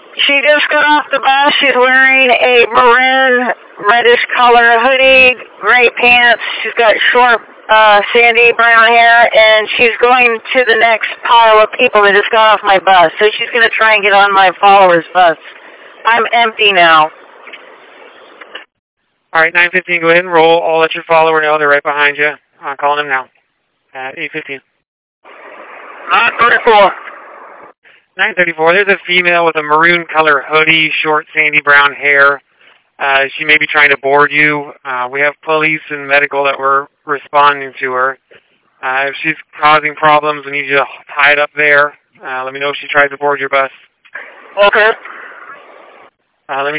She just got off the bus. She's wearing a maroon, reddish color hoodie, gray pants. She's got short, sandy brown hair, and she's going to the next pile of people that just got off my bus. So she's going to try and get on my followers' bus. I'm empty now. All right, 915, go ahead and roll. I'll let your follower know. They're right behind you. I'm calling them now. At 815. 934. 934, there's a female with a maroon color hoodie, short sandy brown hair. She may be trying to board you. We have police and medical that were responding to her. If she's causing problems, we need you to tie it up there. Let me know if she tries to board your bus. Okay. Let me